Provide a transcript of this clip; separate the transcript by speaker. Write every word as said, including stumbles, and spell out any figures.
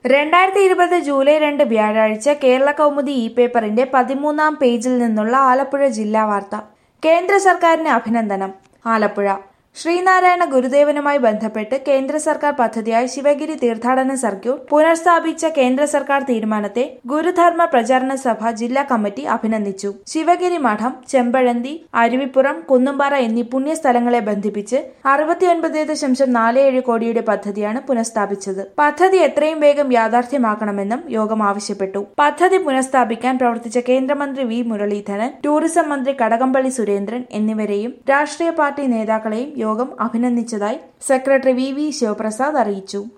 Speaker 1: രണ്ടായിരത്തി ഇരുപത് ജൂലൈ രണ്ട് വ്യാഴാഴ്ച കേരള കൗമുദി ഇ പേപ്പറിന്റെ പതിമൂന്നാം പേജിൽ നിന്നുള്ള ആലപ്പുഴ ജില്ലാ വാർത്ത. കേന്ദ്ര സർക്കാരിന് അഭിനന്ദനം. ആലപ്പുഴ. ശ്രീനാരായണ ഗുരുദേവനുമായി ബന്ധപ്പെട്ട് കേന്ദ്ര സർക്കാർ പദ്ധതിയായ ശിവഗിരി തീർത്ഥാടന സർക്യൂട്ട് പുനഃസ്ഥാപിച്ച കേന്ദ്ര സർക്കാർ തീരുമാനത്തെ ഗുരുധർമ്മ പ്രചാരണ സഭ ജില്ലാ കമ്മിറ്റി അഭിനന്ദിച്ചു. ശിവഗിരി മഠം, ചെമ്പഴന്തി, അരുവിപ്പുറം, കുന്നുംപാറ എന്നീ പുണ്യസ്ഥലങ്ങളെ ബന്ധിപ്പിച്ച് അറുപത്തിയൊൻപത് ദശാംശം നാല് ഏഴ് കോടിയുടെ പദ്ധതിയാണ് പുനഃസ്ഥാപിച്ചത്. പദ്ധതി എത്രയും വേഗം യാഥാർത്ഥ്യമാക്കണമെന്നും യോഗം ആവശ്യപ്പെട്ടു. പദ്ധതി പുനഃസ്ഥാപിക്കാൻ പ്രവർത്തിച്ച കേന്ദ്രമന്ത്രി വി മുരളീധരൻ, ടൂറിസം മന്ത്രി കടകംപള്ളി സുരേന്ദ്രൻ എന്നിവരെയും രാഷ്ട്രീയ പാർട്ടി നേതാക്കളെയും യോഗം അഭിനന്ദിച്ചതായി സെക്രട്ടറി വി വി ശിവപ്രസാദ് അറിയിച്ചു.